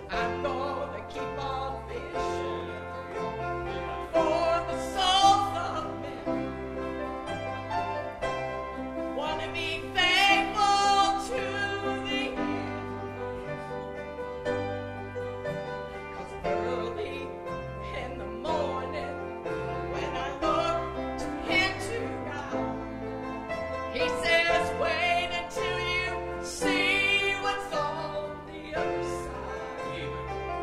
I'm gonna keep on fishing for the souls of men. Wanna be faithful to the end. 'Cause early in the morning, when I look into God, He says, wait until you see what's on the other side.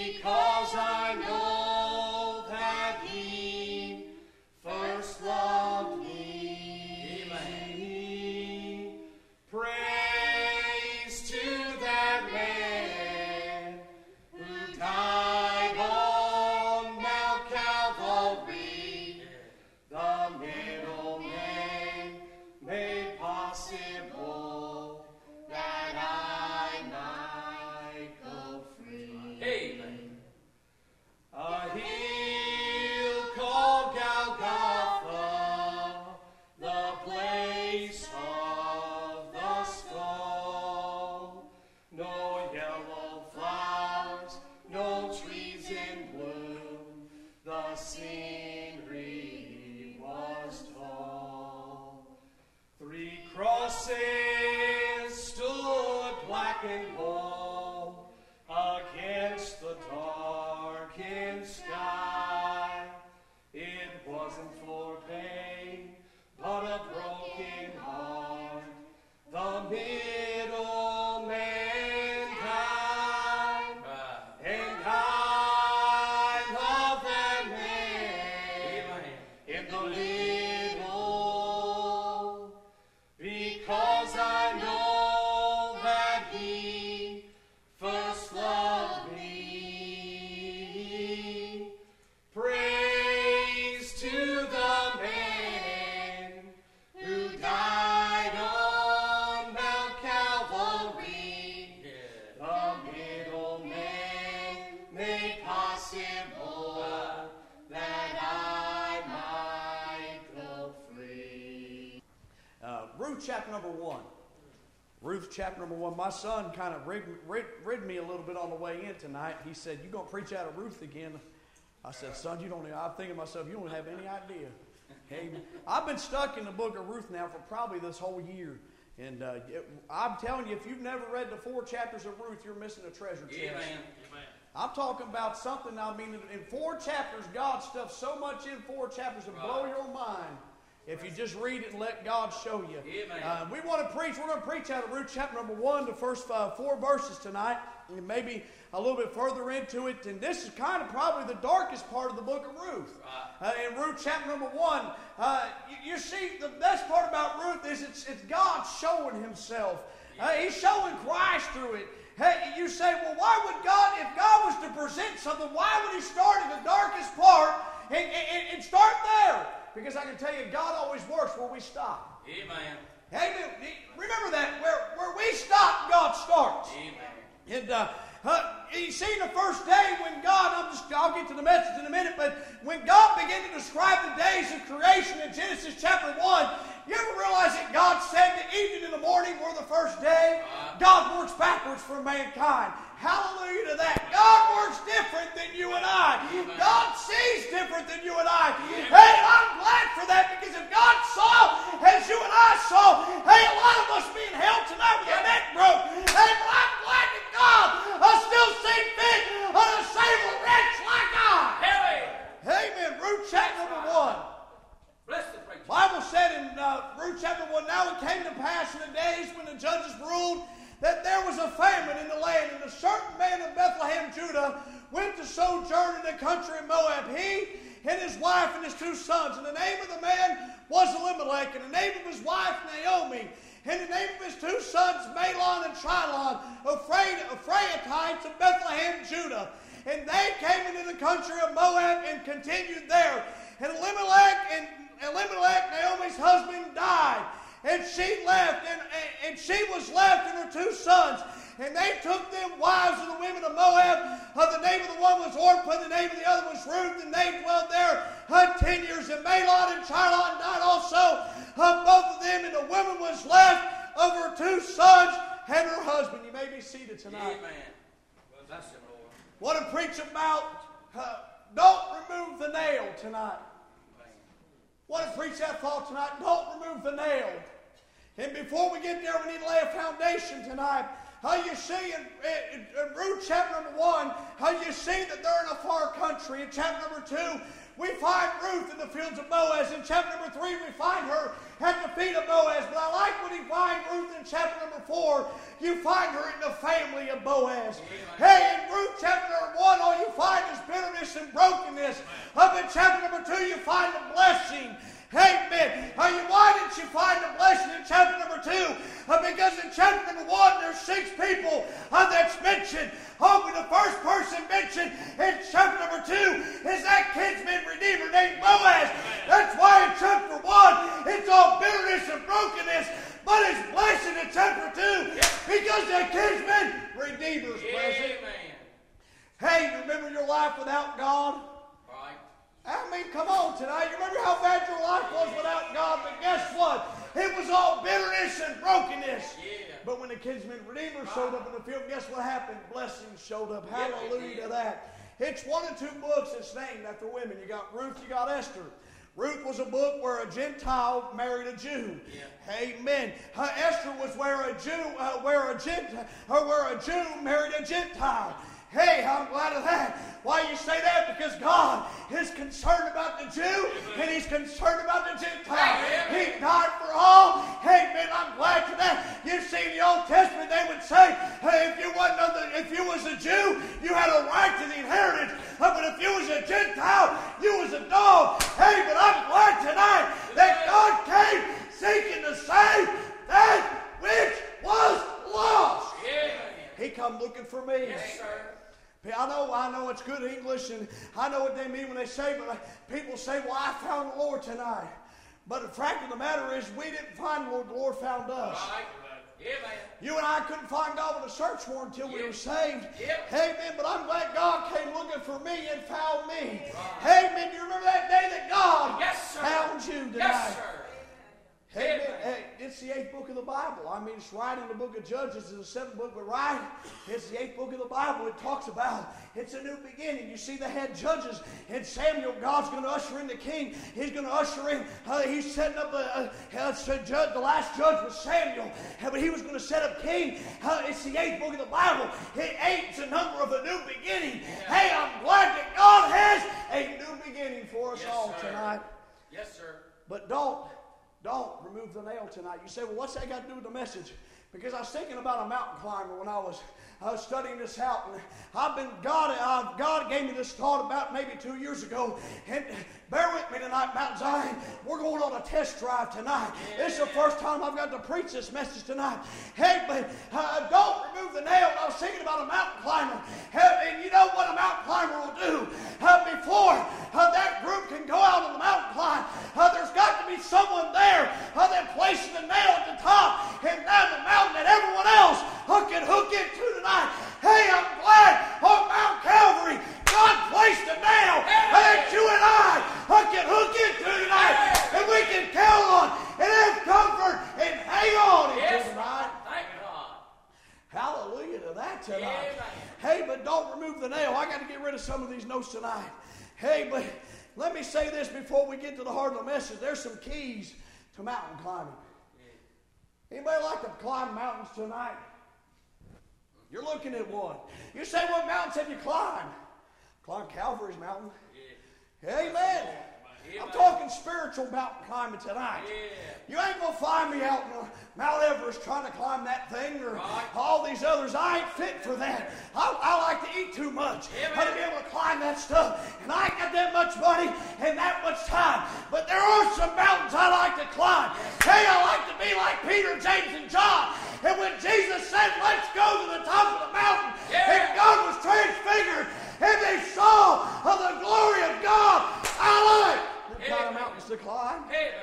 because I know that He first loved me. Amen. Praise to that man who died on Mount Calvary, the middleman made possible that I might go free. Amen. A hill called Golgotha, the place of the skull. No yellow flowers, no trees in bloom, the scenery was tall. 3 crosses stood black and bold against the darkened sky. It wasn't for pain, but a broken heart. The middleman died, and I love that man in the little, because I know that He first loved me. Praise to the man who died on Mount Calvary. The middleman made possible that I might go free. Ruth chapter number 1. Ruth chapter number 1. My son kind of rigged me a little bit on the way in tonight. He said, "You going to preach out of Ruth again?" I said, "Son, you don't." I'm thinking to myself, you don't have any idea. Amen. I've been stuck in the book of Ruth now for probably this whole year. And I'm telling you, if you've never read the 4 chapters of Ruth, you're missing a treasure chest. Amen. I'm talking about something, I mean, in 4 chapters, God stuffed so much in 4 chapters to blow your mind. If you just read it and let God show you. Amen. We're going to preach out of Ruth chapter number 1, the first 4 verses tonight, and maybe a little bit further into it. And this is kind of probably the darkest part of the book of Ruth. In Ruth chapter number 1, you see, the best part about Ruth is it's God showing Himself. He's showing Christ through it. Hey, you say, well, why would God, if God was to present something, why would He start in the darkest part and start there? Because I can tell you, God always works where we stop. Amen. Amen. Remember that. Where we stop, God starts. Amen. And you see, the first day when God, I'll get to the message in a minute, but when God began to describe the days of creation in Genesis chapter 1, you ever realize that God said the evening and the morning were the first day? God works backwards for mankind. Hallelujah to that. God works different than you and I. God sees different than you and I. Hey, I'm glad for that, because if God saw as you and I saw, hey, a lot of us be in hell tonight with our neck broke. Hey, but I'm glad that God still see fit to save a wretch like I. Amen. Ruth chapter number 1. Bless the preacher. Bible said in Ruth chapter 1, now it came to pass in the days when the judges ruled that there was a famine in the land, and a certain man of Bethlehem, Judah, went to sojourn in the country of Moab, he and his wife and his 2 sons. And the name of the man was Elimelech, and the name of his wife Naomi, and the name of his 2 sons Mahlon and Chilion, Ephraimites of Bethlehem, Judah. And they came into the country of Moab and continued there. And Elimelech, Naomi's husband, died. And she left, and she was left and her 2 sons. And they took them wives of the women of Moab. The name of the one was Orpah, the name of the other was Ruth, and they dwelled there 10 years. And Mahlon and Chilion died also, both of them, and the woman was left of her 2 sons and her husband. You may be seated tonight. Amen. Well, that's the Lord. Want to preach about don't remove the nail tonight. Want to preach that thought tonight? Don't remove the nail. And before we get there, we need to lay a foundation tonight. How you see in Ruth chapter number 1, how you see that they're in a far country. In chapter number 2, we find Ruth in the fields of Boaz. In chapter number 3, we find her at the feet of Boaz. But I like when you find Ruth in chapter number 4, you find her in the family of Boaz. Hey, in Ruth chapter number 1, all you find is bitterness and brokenness. Up in chapter number 2, you find the blessing. Amen. Why didn't you find the blessing in chapter number 2? Because in chapter number 1, there's 6 people that's mentioned. But the first person mentioned in chapter number 2 is that kinsman redeemer named Boaz. That's why in chapter 1, it's all bitterness and brokenness. But it's blessing in chapter 2 because the kinsman redeemer's present. Hey, you remember your life without God? I mean, come on tonight. You remember how bad your life was without God? But guess what? It was all bitterness and brokenness. But when the kinsman redeemer showed up in the field, guess what happened? Blessings showed up. Hallelujah to that. It's 1 and 2 books that's named after women. You got Ruth, you got Esther. Ruth was a book where a Gentile married a Jew. Amen. Esther was where a Jew married a Gentile. Hey, I'm glad of that. Why you say that? Because God is concerned about the Jew and He's concerned about the Gentile. He died for all. Hey, man, I'm glad for that. You see, in the Old Testament, they would say, hey, if you was a Jew, you had a right to the inheritance. But if you was a Gentile, you was a dog. Hey, but I'm glad tonight that God came seeking to save that which was lost. He come looking for me. Yes, sir. I know it's good English, and I know what they mean when they say, but people say, well, I found the Lord tonight. But the fact of the matter is, we didn't find the Lord, the Lord found us. You and I couldn't find God with a search warrant until we were saved. Amen. But I'm glad God came looking for me and found me. Amen. Do you remember that day that God found you tonight? Yes, sir. Amen. Hey, it's the 8th book of the Bible. I mean, it's right in the book of Judges. It's the 7th book, but right, it's the 8th book of the Bible. It talks about it's a new beginning. You see, they had judges, and Samuel, God's going to usher in the king. He's going to usher in. He's setting up the last judge was Samuel, but he was going to set up king. It's the 8th book of the Bible. 8 is a number of a new beginning. Hey, I'm glad that God has a new beginning for us all tonight. Yes, sir. But don't remove the nail tonight. You say, well, what's that got to do with the message? Because I was thinking about a mountain climber when I was studying this out. And God gave me this thought about maybe 2 years ago. And bear with me tonight, Mount Zion. We're going on a test drive tonight. This is the first time I've got to preach this message tonight. Hey, but don't remove the nail. I was thinking about a mountain climber. And you know what a mountain climber will do? Before that group can go out on the mountain climb, there's got to be someone there that places the nail at the top and down the mountain that everyone else can hook into tonight. Hey, I'm glad on Mount Calvary God placed a nail that you and I can hook into tonight, and we can count on and have comfort and hang on into tonight. Thank God. Hallelujah to that tonight. Amen. Hey, but don't remove the nail. I got to get rid of some of these notes tonight. Hey, but let me say this before we get to the heart of the message. There's some keys to mountain climbing. Anybody like to climb mountains tonight? You're looking at one. You say, what mountains have you climbed? Climbed Calvary's mountain. Amen. I'm talking spiritual mountain climbing tonight. You ain't going to find me out in Mount Everest trying to climb that thing or all these others. I ain't fit for that. I like to eat too much. I to be able to climb that stuff. And I ain't got that much money and that much time. But there are some mountains I like to climb. Hey, I like to be like Peter, James, and John. And when Jesus said, let's go to the top of the mountain, and God was transfigured, and they saw the glory of God. I like the kind of mountains to climb.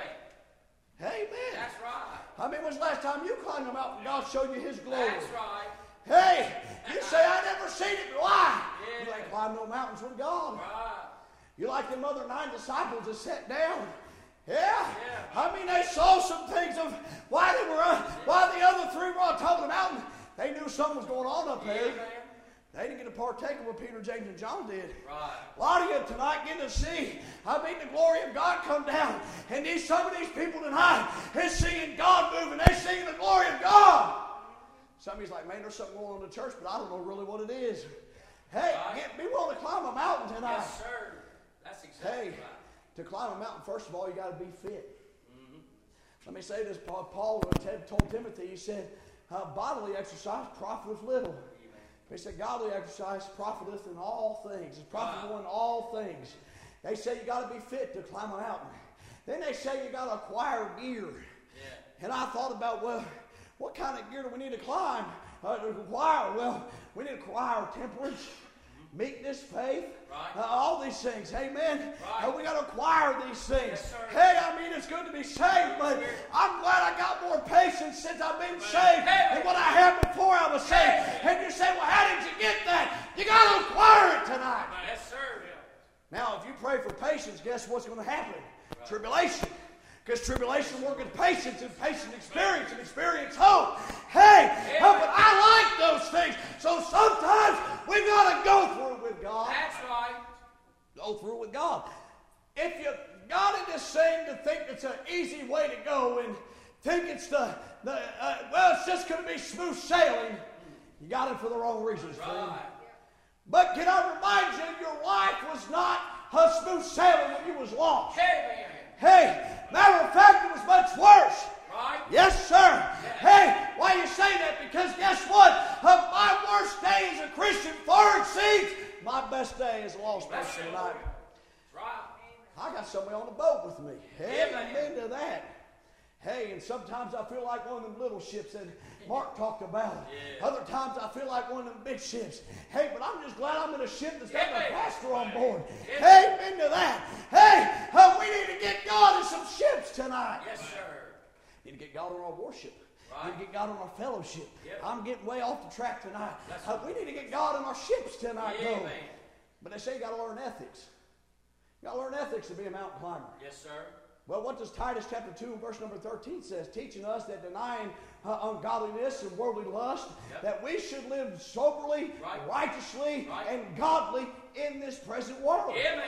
Amen. That's right. I mean, when's the last time you climbed a mountain and God showed you His glory? That's right. Hey, you say, I never seen it. Why? You ain't climbed no mountains with God. Right. You like them other 9 disciples that sat down. Yeah. I mean, they saw some things of why the other 3 were on top of the mountain. They knew something was going on up there. They didn't get to partake of what Peter, James, and John did. Right. A lot of you tonight get to see, the glory of God come down. And some of these people tonight is seeing God moving. They're seeing the glory of God. Some of you's like, man, there's something going on in the church, but I don't know really what it is. Hey, be willing to climb a mountain tonight. Yes, sir. That's exactly Hey, to climb a mountain, first of all, you got to be fit. Let me say this. Paul told Timothy, he said, bodily exercise profiteth little. He said, godly exercise profiteth in all things. It's profitable in all things. They say you got to be fit to climb a mountain. Then they say you got to acquire gear. And I thought about, well, what kind of gear do we need to climb? Acquire? Well, we need to acquire temperance, meekness, faith, all these things. Amen. We got to acquire these things. Yes, hey, I mean, it's good to be saved, but I'm glad I got more patience since I've been saved than what I had before I was saved. And you say, well, how did you get that? You got to acquire it tonight. Yes, sir. Now, if you pray for patience, guess what's going to happen? Tribulation. Because tribulation worketh patience, and patience experience, and experience hope. Hey, but I like those things. So sometimes we've got to go through it with God. That's right. Go through it with God. If you got in this thing to think it's an easy way to go and think it's well, it's just going to be smooth sailing, you got it for the wrong reasons, friend. But can I remind you, your life was not smooth sailing when you was lost. Amen. Hey, matter of fact, it was much worse. Right. Yes, sir. Yes. Hey, why you say that? Because guess what? My worst day as a Christian far exceeds my best day as a lost person tonight. That's right. I got somebody on the boat with me. Hey, Amen. amen to that. Hey, and sometimes I feel like one of them little ships that Mark talked about. Yeah. Other times I feel like one of them big ships. Hey, but I'm just glad I'm in a ship that's got a pastor on board. Hey, amen to that. Hey, we need to get God in some ships tonight. Yes, sir. We need to get God on our worship. Right. We need to get God on our fellowship. Yep. I'm getting way off the track tonight. Right. We need to get God in our ships tonight, though. Amen. But they say you got to learn ethics. You got to learn ethics to be a mountain climber. Yes, sir. Well, what does Titus chapter 2 and verse number 13 says? Teaching us that denying ungodliness and worldly lust, that we should live soberly, righteously, and godly in this present world. Amen.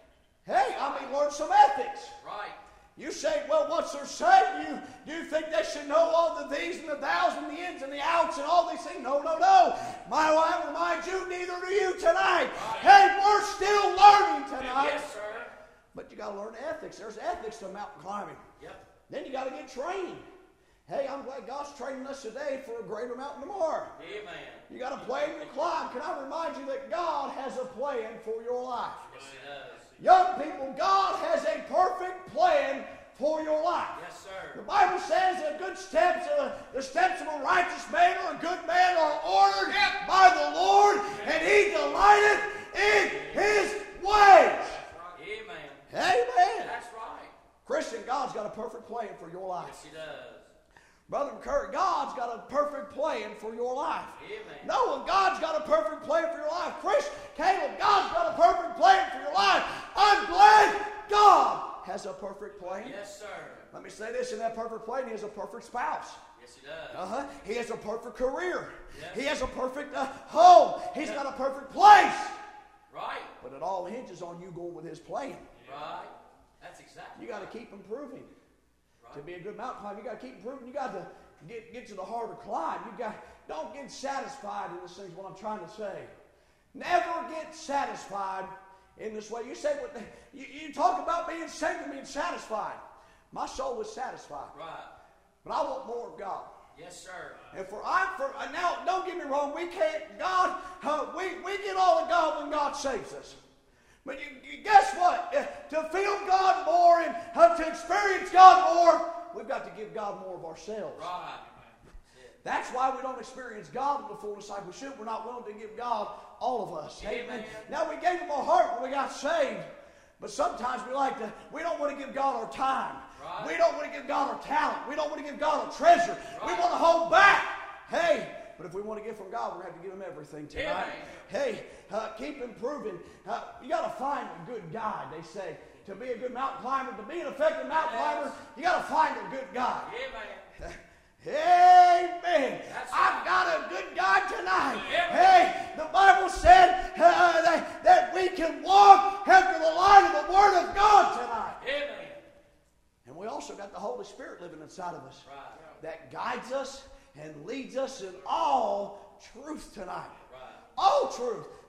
Hey, I mean, learn some ethics. Right. You say, well, what's there say? You think they should know all the these and the thous and the ins and the outs and all these things? No, no, no. My wife reminds you, neither do you tonight. Hey, we're still learning tonight. Yes, sir. But you got to learn ethics. There's ethics to mountain climbing. Yep. Then you got to get trained. Hey, I'm glad God's training us today for a greater mountain tomorrow. Amen. You got a plan to climb. Can I remind you that God has a plan for your life? Yes, he does. Young people, God has a perfect plan for your life. Yes, sir. The Bible says that good steps, the steps of a righteous man or a good man are ordered by the Lord, and He delighteth in His ways. Amen. Amen. That's right. Christian, God's got a perfect plan for your life. Yes, he does. Brother McCurry, God's got a perfect plan for your life. Amen. Noah, God's got a perfect plan for your life. Chris, Caleb, God's got a perfect plan for your life. I'm glad God has a perfect plan. Yes, sir. Let me say this, in that perfect plan, He has a perfect spouse. Yes, he does. He has a perfect career. Yes. He has a perfect home. He's got a perfect place. Right. But it all hinges on you going with His plan. Right. That's exactly. You got to keep improving. Right. To be a good mountain climber, you got to keep improving. You got to get to the harder climb. Don't get satisfied in this thing is what I'm trying to say. Never get satisfied in this way. You say you talk about being saved and being satisfied. My soul is satisfied. Right. But I want more of God. Yes, sir. And now, don't get me wrong, we can't, God, we get all of God when God saves us. But you guess what? To feel God more and to experience God more, we've got to give God more of ourselves. Right. That's why we don't experience God in the fullness like we should. We're not willing to give God all of us. Amen. Now, we gave Him our heart when we got saved. But sometimes we don't want to give God our time. Right. We don't want to give God our talent. We don't want to give God our treasure. Right. We want to hold back. Hey, but if we want to give from God, we're going to have to give Him everything tonight. Amen. Hey, keep improving. You got to find a good guide, they say. To be a good mountain climber, to be an effective mountain climber, you got to find a good guide. Amen. Amen. I've got a good guide tonight. Hey, the Bible said that we can walk after the light of the Word of God tonight. Amen. And we also got the Holy Spirit living inside of us. Right. That guides us and leads us in all truth tonight. Right. All truth.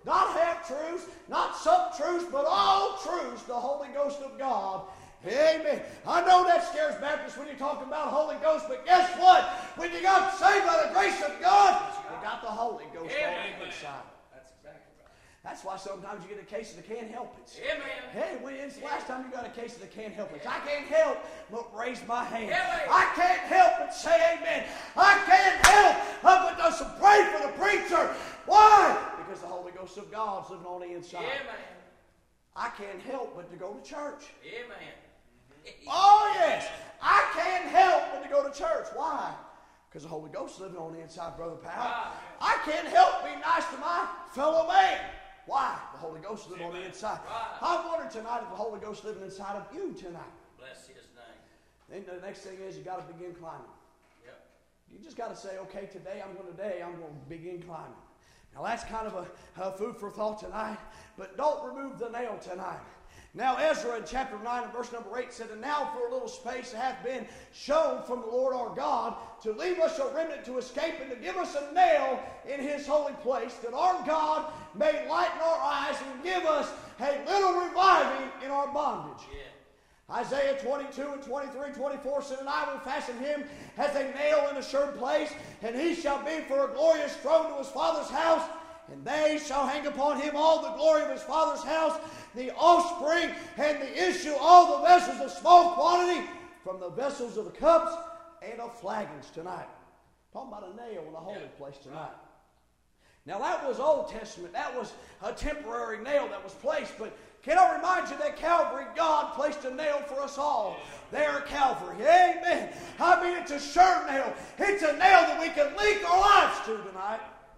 Not half truths, not some truths, but all truths, the Holy Ghost of God. Amen. I know that scares Baptists when you talk about Holy Ghost, but guess what? When you got saved by the grace of God, you got the Holy Ghost on the inside. That's exactly right. That's why sometimes you get a case of the can't help it. Amen. Hey, when's the last time you got a case of the can't help it? I can't help but raise my hand. Amen. I can't help but say amen. I can't help but to pray for the preacher. Why? Because the Holy Ghost of God's living on the inside. Amen. I can't help but to go to church. Amen. Oh, yes. I can't help but to go to church. Why? Because the Holy Ghost is living on the inside, Brother Powell. Right. I can't help being nice to my fellow man. Why? The Holy Ghost is living on the inside. Right. I wonder tonight if the Holy Ghost is living inside of you tonight. Bless his name. Then the next thing is you got to begin climbing. Yep. You just got to say, okay, today I'm going to begin climbing. Now that's kind of a food for thought tonight, but don't remove the nail tonight. Now Ezra in chapter 9 and verse number 8 said, and now for a little space hath been shown from the Lord our God to leave us a remnant to escape and to give us a nail in his holy place, that our God may lighten our eyes and give us a little reviving in our bondage. Yeah. Isaiah 22 and 23, 24 said, and I will fasten him as a nail in a sure place, and he shall be for a glorious throne to his father's house, and they shall hang upon him all the glory of his father's house, the offspring and the issue, all the vessels of small quantity, from the vessels of the cups and of flagons tonight. Talking about a nail in the holy place tonight. Now that was Old Testament. That was a temporary nail that was placed, but can I remind you that Calvary, God placed a nail for us all there at Calvary. Amen. I mean, it's a sure nail. It's a nail that we can link our lives to tonight.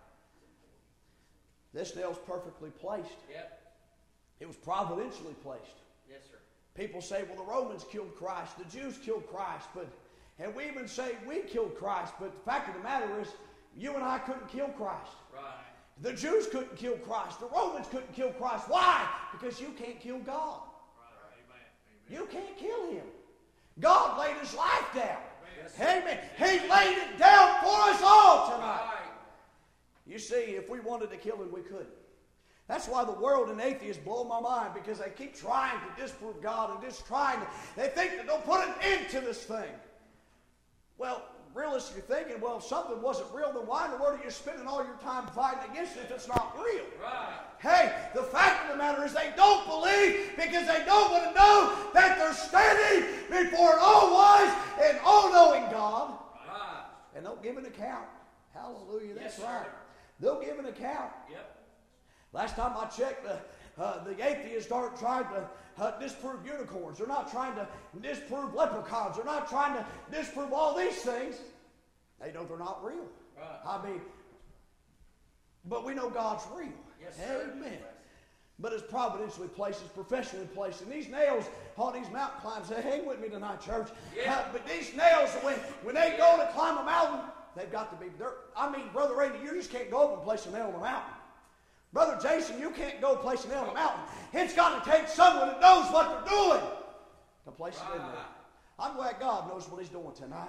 This nail's perfectly placed. Yep. It was providentially placed. Yes, sir. People say, well, the Romans killed Christ, the Jews killed Christ, and we even say we killed Christ, but the fact of the matter is, you and I couldn't kill Christ. Right. The Jews couldn't kill Christ. The Romans couldn't kill Christ. Why? Because you can't kill God. Right. You can't kill him. God laid his life down. Yes, Amen. He laid it down for us all tonight. Right. You see, if we wanted to kill him, we couldn't. That's why the world and atheists blow my mind, because they keep trying to disprove God and just trying to, they think that they'll put an end to this thing. Well, realistically thinking, well, if something wasn't real, then why in the world are you spending all your time fighting against it if it's not real? Right. Hey, the fact of the matter is they don't believe because they don't want to know that they're standing before an all-wise and all-knowing God. Right. And they'll give an account. Hallelujah, that's Yes, right. sir. They'll give an account. Yep. Last time I checked, the atheists aren't trying to disprove unicorns. They're not trying to disprove leprechauns. They're not trying to disprove all these things. They know they're not real. Right. I mean, but we know God's real. Yes, sir. Amen. But it's providentially placed, it's professionally placed. And these nails on these mountain climbs, they hang with me tonight, church. Yeah. But these nails, when they go to climb a mountain, they've got to be there. I mean, Brother Randy, you just can't go up and place a nail on a mountain. Brother Jason, you can't go place a nail on a mountain. It's got to take someone that knows what they're doing to place it in there. I'm glad God knows what he's doing tonight.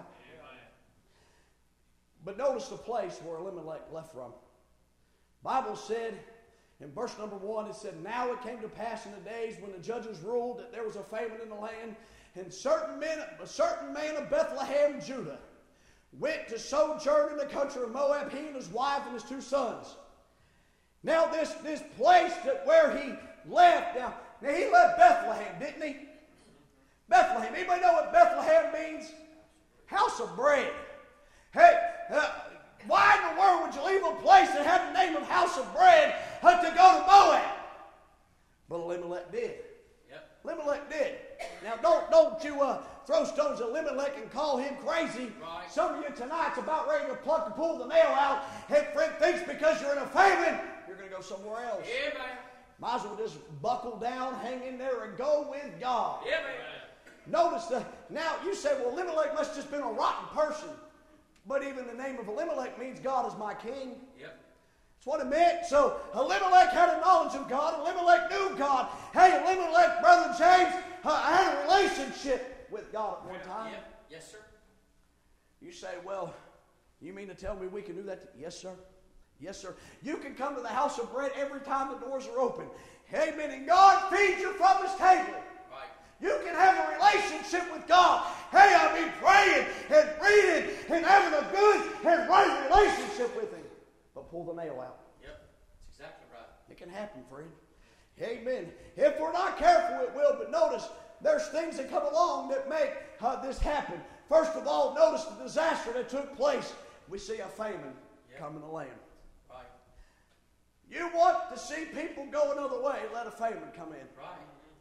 But notice the place where Elimelech left from. Bible said in verse number 1, it said, now it came to pass in the days when the judges ruled that there was a famine in the land, and a certain man of Bethlehem, Judah, went to sojourn in the country of Moab, he and his wife and his 2 sons. Now this place where he left, now he left Bethlehem, didn't he? Bethlehem. Anybody know what Bethlehem means? House of bread. Hey, why in the world would you leave a place that had the name of House of Bread to go to Moab? But Elimelech did. Yep. Elimelech did. Now don't you throw stones at Elimelech and call him crazy. Right. Some of you tonight's about ready to pull the nail out, and friend thinks because you're in a famine, you're going to go somewhere else. Amen. Might as well just buckle down, hang in there, and go with God. Amen. Notice now you say, well, Elimelech must have just been a rotten person. But even the name of Elimelech means God is my king. Yep. That's what it meant. So Elimelech had a knowledge of God. Elimelech knew God. Hey, Elimelech, Brother James, had a relationship with God at one time. Yep. Yes, sir. You say, well, you mean to tell me we can do that? Yes, sir. Yes, sir. You can come to the house of bread every time the doors are open. Amen. And God feeds you from His table. Right. You can have a relationship with God. Hey, I mean praying and reading and having a good and right relationship with Him. But pull the nail out. Yep. That's exactly right. It can happen, friend. Amen. If we're not careful, it will. But notice, there's things that come along that make this happen. First of all, notice the disaster that took place. We see a famine come in the land. Right. You want to see people go another way, let a famine come in. Right.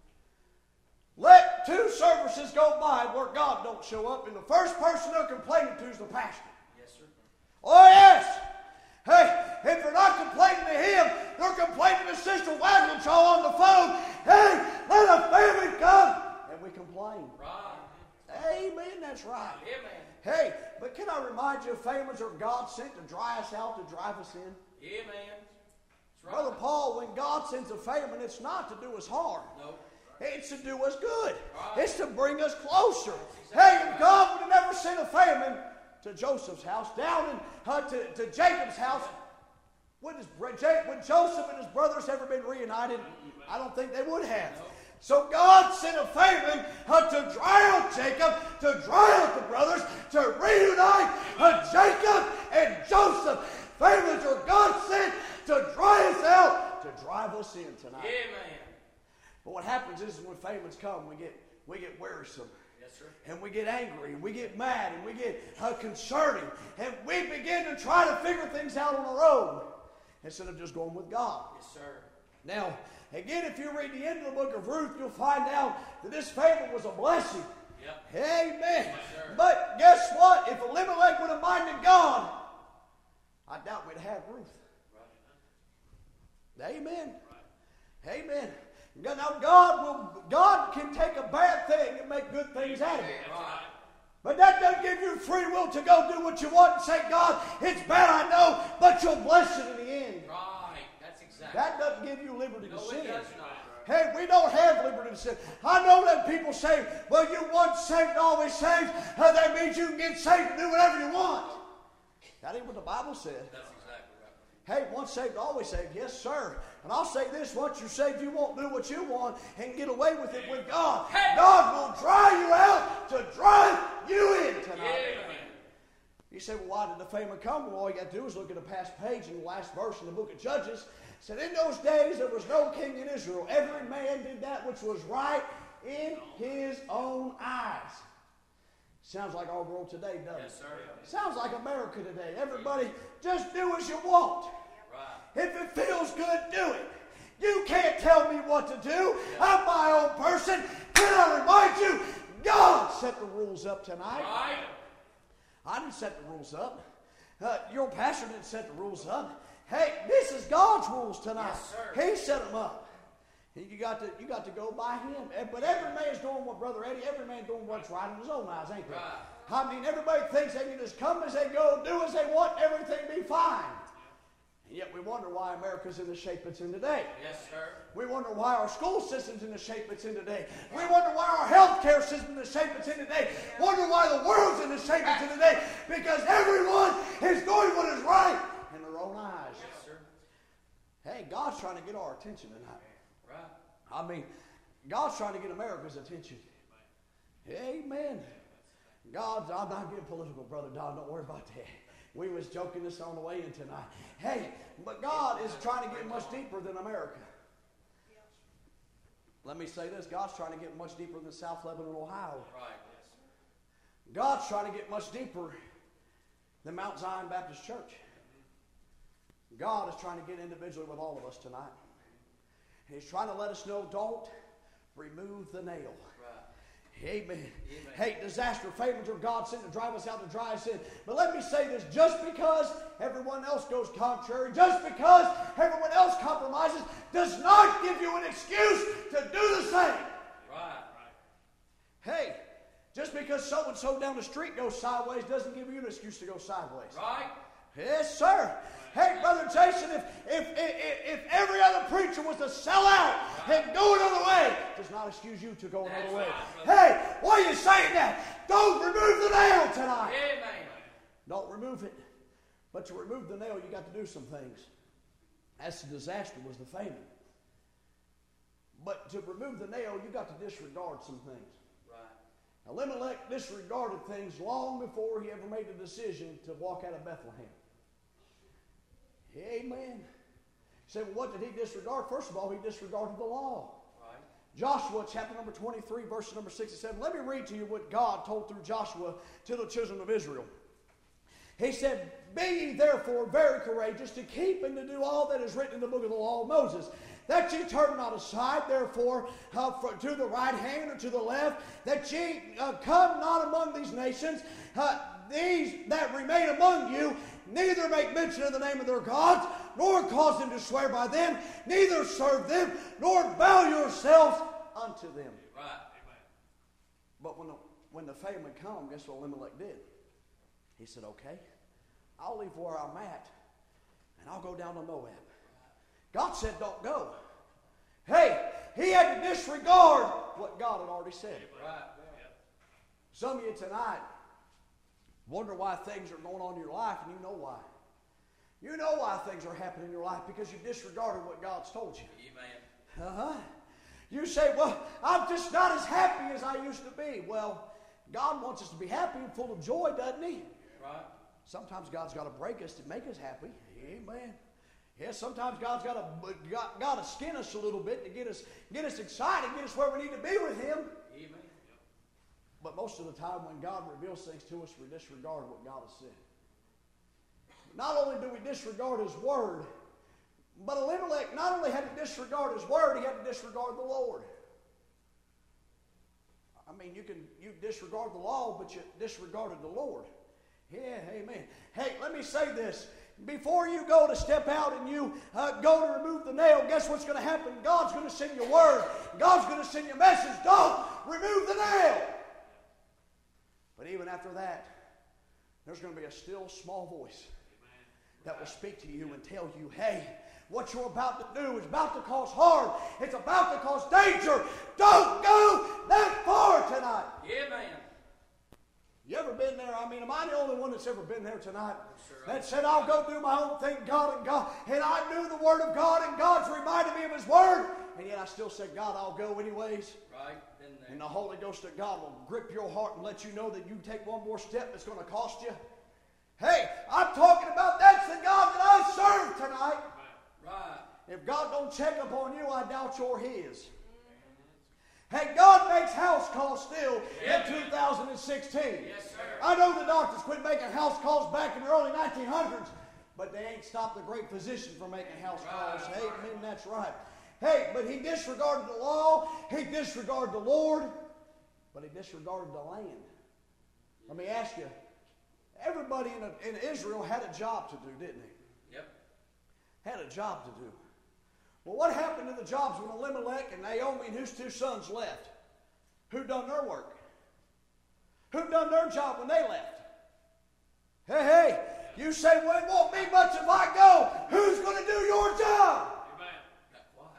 Let 2 services go by where God don't show up, and the first person they're complaining to is the pastor. Yes, sir. Oh, yes. Hey, if they're not complaining to him, they're complaining to Sister Wagonshaw on the phone. Hey, let a famine come. And we complain. Right. Amen, that's right. Amen. Hey, but can I remind you, famines are God sent to dry us out, to drive us in? Amen. That's right. Brother Paul, when God sends a famine, it's not to do us harm. No. It's to do us good. Right. It's to bring us closer. Hey, and God would have never sent a famine to Joseph's house, down to Jacob's house. Would Joseph and his brothers ever been reunited? I don't think they would have. No. So God sent a famine to dry out Jacob, to dry out the brothers, to reunite Jacob and Joseph. Famines are God sent to dry us out, to drive us in tonight. Amen. But what happens is when famines come, we get wearisome. Yes, sir. And we get angry, and we get mad, and we get concerning, and we begin to try to figure things out on our own instead of just going with God. Yes, sir. Now, again, if you read the end of the book of Ruth, you'll find out that this famine was a blessing. Yep. Amen. Yes, sir. But guess what? If Elimelech would have minded God, I doubt we'd have Ruth. Right. Amen. Right. Amen. Now, God can take a bad thing and make good things out of it. Right. But that doesn't give you free will to go do what you want and say, God, it's bad, I know, but you'll bless it in the end. Right. That's exactly. That doesn't give you liberty to No, sin. it does not. Hey, we don't have liberty to sin. I know that people say, well, you once saved, always saved. That means you can get saved and do whatever you want. That ain't what the Bible said. That's exactly right. Hey, once saved, always saved. Yes, sir. And I'll say this, once you're saved, you won't do what you want and get away with it with God. Hey. God will dry you out to drive you in tonight. Amen. You say, well, why did the famine come? Well, all you got to do is look at the past page in the last verse in the book of Judges. It said, in those days there was no king in Israel. Every man did that which was right in his own eyes. Sounds like our world today, doesn't it? Yes, sir. Sounds like America today. Everybody just do as you want. Right. If it feels good, do it. You can't tell me what to do. I'm my own person. Can I remind you, God set the rules up tonight. Right. I didn't set the rules up. Your pastor didn't set the rules up. Hey, this is God's rules tonight. Yes, sir. He set them up. You got to go by Him. But every man's doing what, Brother Eddie, every man doing what's right in his own eyes, ain't they? Right. I mean, everybody thinks they can just come as they go, do as they want, everything be fine. And yet we wonder why America's in the shape it's in today. Yes, sir. We wonder why our school system's in the shape it's in today. We wonder why our health care system's in the shape it's in today. Wonder why the world's in the shape it's in today. Because everyone is doing what is right in their own eyes. Yes, sir. Hey, God's trying to get our attention tonight. Right. I mean, God's trying to get America's attention. Amen. I'm not getting political, Brother Don. Don't worry about that. We was joking this on the way in tonight. Hey, but God is trying to get much deeper than America. Let me say this. God's trying to get much deeper than South Lebanon, Ohio. Right. God's trying to get much deeper than Mount Zion Baptist Church. God is trying to get individually with all of us tonight. He's trying to let us know, don't remove the nail. Right. Amen. Amen. Hey, disaster, famines are God sent to drive us out, to dry us in. But let me say this, just because everyone else goes contrary, just because everyone else compromises, does not give you an excuse to do the same. Right. Hey, just because so-and-so down the street goes sideways doesn't give you an excuse to go sideways. Right. Yes, sir. Hey, Brother Jason, if every other preacher was to sell out and go another way, does not excuse you to go another way. Hey, why are you saying that? Don't remove the nail tonight. Amen. Don't remove it. But to remove the nail, you got to do some things. That's the disaster, was the famine. But to remove the nail, you got to disregard some things. Right. Elimelech disregarded things long before he ever made the decision to walk out of Bethlehem. Amen. You say, well, what did he disregard? First of all, he disregarded the law. Right. Joshua chapter number 23, verse number 67. Let me read to you what God told through Joshua to the children of Israel. He said, be ye therefore very courageous to keep and to do all that is written in the book of the law of Moses, that ye turn not aside, therefore, to the right hand or to the left, that ye come not among these nations, these that remain among you, neither make mention of the name of their gods, nor cause them to swear by them, neither serve them, nor bow yourselves unto them. Right. But when the famine came, guess what Elimelech did? He said, okay, I'll leave where I'm at, and I'll go down to Moab. God said, don't go. Hey, he had to disregard what God had already said. Right. Some of you tonight wonder why things are going on in your life, and you know why. You know why things are happening in your life, because you disregarded what God's told you. Amen. You say, well, I'm just not as happy as I used to be. Well, God wants us to be happy and full of joy, doesn't he? Right. Sometimes God's got to break us to make us happy. Amen. Yes, sometimes God's got to skin us a little bit to get us excited, get us where we need to be with him. Amen. But most of the time when God reveals things to us, we disregard what God has said. Not only do we disregard his word, but Elimelech not only had to disregard his word, he had to disregard the Lord. I mean, you disregard the law, but you disregarded the Lord. Yeah, amen. Hey, let me say this. Before you go to step out and you go to remove the nail, guess what's going to happen? God's going to send you a word. God's going to send you a message. Don't remove the nail. But even after that, there's going to be a still small voice that will speak to you and tell you, hey, what you're about to do is about to cause harm. It's about to cause danger. Don't go that far tonight. Amen. You ever been there? I mean, am I the only one that's ever been there tonight? Sure. That said, I'll go do my own thing, God. And I knew the Word of God, and God's reminded me of His Word. And yet I still said, God, I'll go anyways. Right. Been there. And the Holy Ghost of God will grip your heart and let you know that you take one more step that's going to cost you. Hey, I'm talking about that's the God that I serve tonight. Right. If God don't check upon you, I doubt you're His. Hey, God makes house calls still in 2016. Yes, sir. I know the doctors quit making house calls back in the early 1900s, but they ain't stopped the great physician from making house calls. Amen, that's right. Hey, but he disregarded the law, he disregarded the Lord, but he disregarded the land. Let me ask you, everybody in Israel had a job to do, didn't they? Yep. Had a job to do. Well, what happened to the jobs when Elimelech and Naomi and whose two sons left? Who done their work? Who done their job when they left? Hey, you say, well, it won't be much if I go. Who's going to do your job? Amen. Got quiet.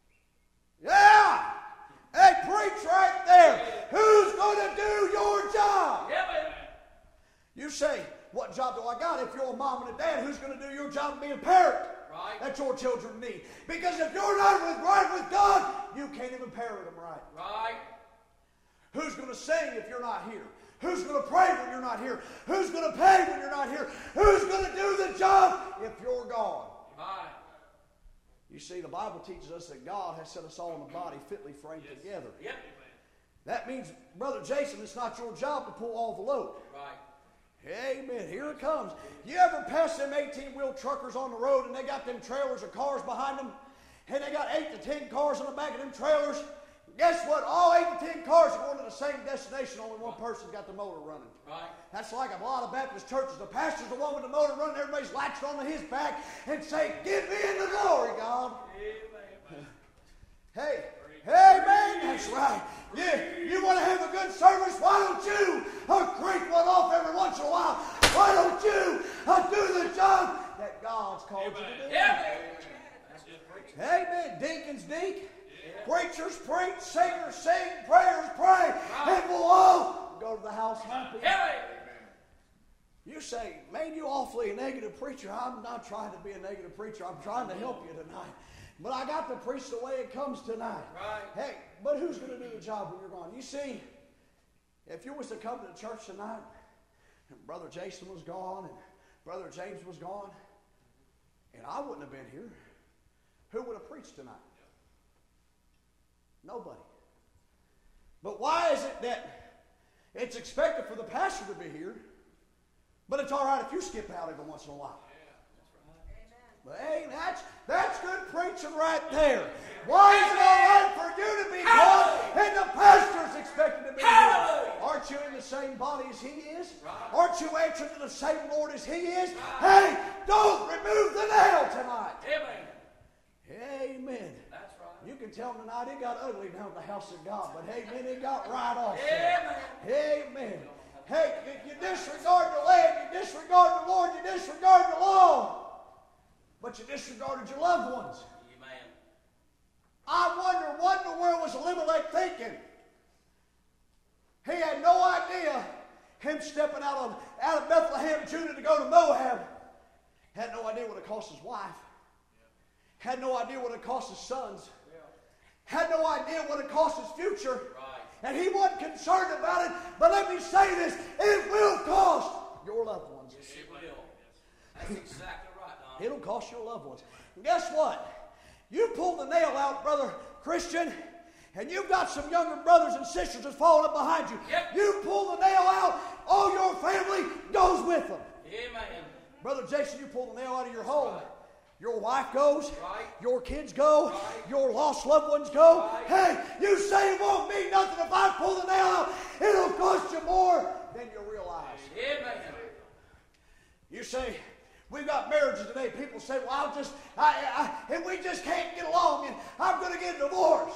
Yeah. Hey, preach right there. Who's going to do your job? Yeah, man. You say, what job do I got? If you're a mom and a dad, who's going to do your job being a parent? Right. That your children need. Because if you're not right with God, you can't even parent them right. Right. Who's going to sing if you're not here? Who's going to pray when you're not here? Who's going to pay when you're not here? Who's going to do the job if you're gone? Right. You see, the Bible teaches us that God has set us all in a body fitly framed together. Yep. That means, Brother Jason, it's not your job to pull all the load. Right. Amen. Here it comes. You ever pass them 18-wheel truckers on the road and they got them trailers of cars behind them? And they got 8 to 10 cars on the back of them trailers? Guess what? All 8 to 10 cars are going to the same destination. Only one person's got the motor running. Right. That's like a lot of Baptist churches. The pastor's the one with the motor running. Everybody's latched onto his back and say, "Get me in the glory, God." Amen. Hey, amen. That's right. You want to have a good service? Why don't you crank one off every once in a while? Why don't you do the job that God's called you to do? Amen. Amen. Deacons deacon. Preachers preach. Singers sing. Prayers pray. And we'll all go to the house happy. Amen. You say, man, you awfully a negative preacher. I'm not trying to be a negative preacher. I'm trying to help you tonight. But I got to preach the way it comes tonight. Right. Hey, but who's going to do the job when you're gone? You see, if you was to come to the church tonight, and Brother Jason was gone, and Brother James was gone, and I wouldn't have been here, who would have preached tonight? Nobody. But why is it that it's expected for the pastor to be here, but it's all right if you skip out every once in a while? But hey, that's good preaching right there. Why is it all right for you to be gone and the pastor's expected to be here? Aren't you in the same body as he is? Aren't you answering to the same Lord as he is? Hey, don't remove the nail tonight. Amen. Amen. That's right. You can tell them tonight it got ugly down at the house of God, but amen, it got right off. Amen. Amen. Hey, you disregard the land, you disregard the Lord, you disregard the law. But you disregarded your loved ones. Amen. I wonder what in the world was Elimelech thinking? He had no idea him stepping out of Bethlehem, Judah to go to Moab. Had no idea what it cost his wife. Had no idea what it cost his sons. Had no idea what it cost his future. Right. And he wasn't concerned about it. But let me say this, it will cost your loved ones. Yes, it will. That's exactly right, Don. It'll cost your loved ones. And guess what? You pull the nail out, brother Christian, and you've got some younger brothers and sisters that's falling up behind you. Yep. You pull the nail out, all your family goes with them. Amen. Brother Jason, you pull the nail out of your home. Right. Your wife goes. Right. Your kids go. Right. Your lost loved ones go. Right. Hey, you say it won't mean nothing if I pull the nail out. It'll cost you more than you realize. Amen. You say, we've got marriages today. People say, well, and we just can't get along, and I'm going to get a divorce.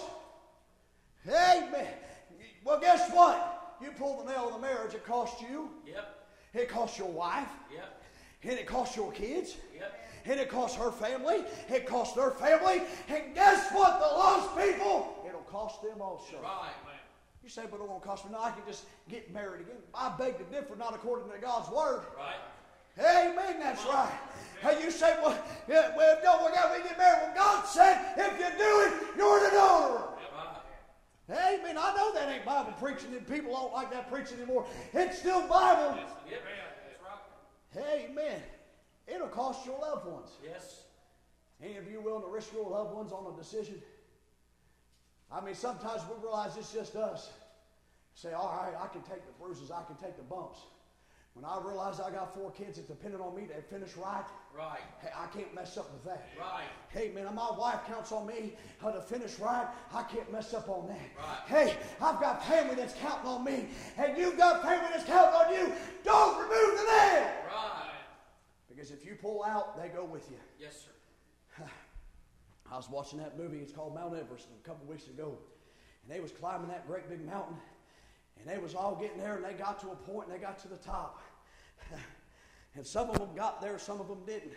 Amen. Well, guess what? You pull the nail of the marriage, it costs you. Yep. It costs your wife. Yep. And it costs your kids. Yep. And it costs her family. It costs their family. And guess what? The lost people, it'll cost them also. Right. You say, but it won't cost me. No, I can just get married again. I beg to differ, not according to God's word. Right. Amen, that's right. Hey, you say, well, we got to get married. Well, God said, if you do it, you're an adulterer. Right. Amen. I know that ain't Bible preaching, and people don't like that preaching anymore. It's still Bible. Yep. That's right. Amen. It'll cost your loved ones. Yes. Any of you willing to risk your loved ones on a decision? I mean, sometimes we realize it's just us. Say, all right, I can take the bruises, I can take the bumps. When I realize I got 4 kids that's dependent on me to finish right, Right. hey, I can't mess up with that. Right. Hey, man, my wife counts on me to finish right. I can't mess up on that. Right. Hey, I've got family that's counting on me, and you've got family that's counting on you. Don't remove the nail. Right. Because if you pull out, they go with you. Yes, sir. I was watching that movie. It's called Mount Everest a couple weeks ago. And they was climbing that great big mountain. And they was all getting there, and they got to a point, and they got to the top. And some of them got there, some of them didn't.